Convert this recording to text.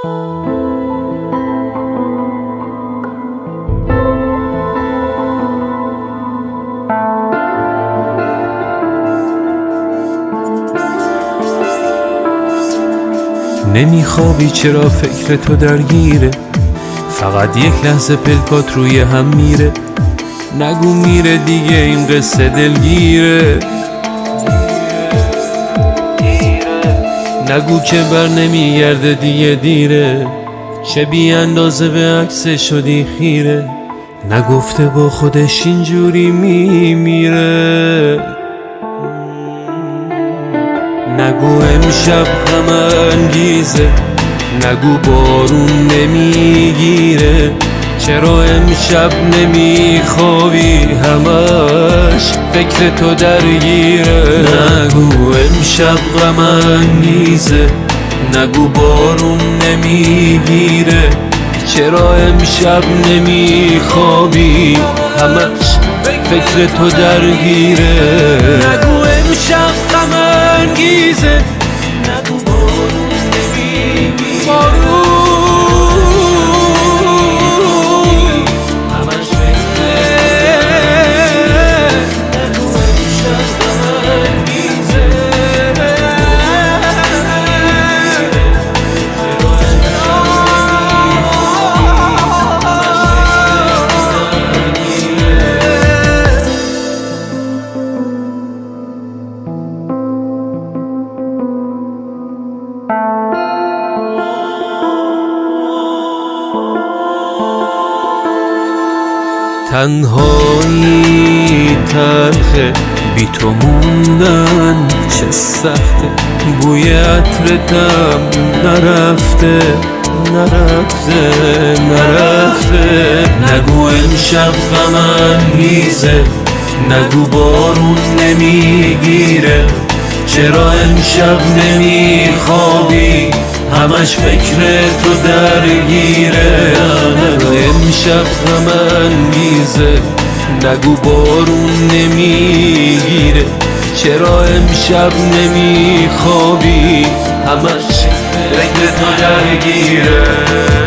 نمیخوابی چرا فکر تو درگیره؟ فقط یک لحظه پلکات روی هم میره. نگو میره دیگه این قصه دلگیره. نگو که بر نمیگرده دیگه دیره. چه بی اندازه به عکس شدی خیره. نگفته با خودش اینجوری میمیره. نگو امشب غم انگیزه. نگو بارون نمیگیره. چرا امشب نمیخوابی همش فکر تو درگیره. نگو امشب غم انگیزه. نگو بارون نمیگیره. چرا امشب نمیخوابی همش فکر تو درگیره. نگو امشب غم انگیزه. نگو بارون نمیگیره. بارون همش نگو امشب غم انگیزه. تنهایی تلخه بی تو موندن چه سخته. بوی عطرتم نرفته نرفته نرفته. نگو امشب غم انگیزه. نگو بارون نمیگیره. چرا امشب نمیخوابی همش فکر تو درگیره. نگو امشب غم انگیزه. نگو بارون نمیگیره. چرا امشب نمیخوابی همش فکر تو درگیره.